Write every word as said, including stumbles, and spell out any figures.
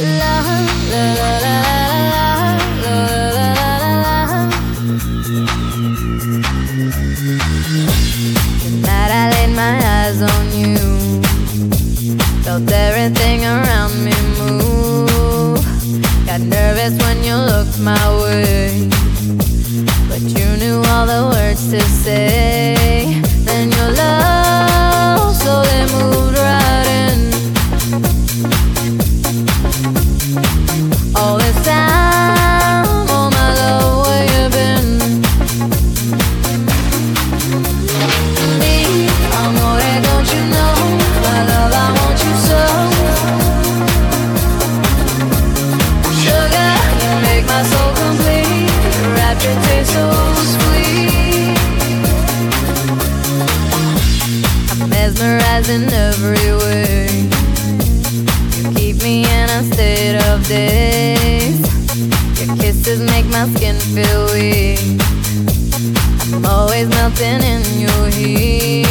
La la la la la la la la. Tonight I laid my eyes on you, felt everything around me move. Got nervous when you looked my way, but you knew all the words to say. Then your love slowly moved right in. All this time, oh my love, where you been? Me, amore, don't you know? My love, I want you so. Sugar, you make my soul complete. Your rapture tastes so sweet. I'm mesmerized in every way. You keep me in a state of daze. Your kisses make my skin feel weak. I'm always melting in your heat.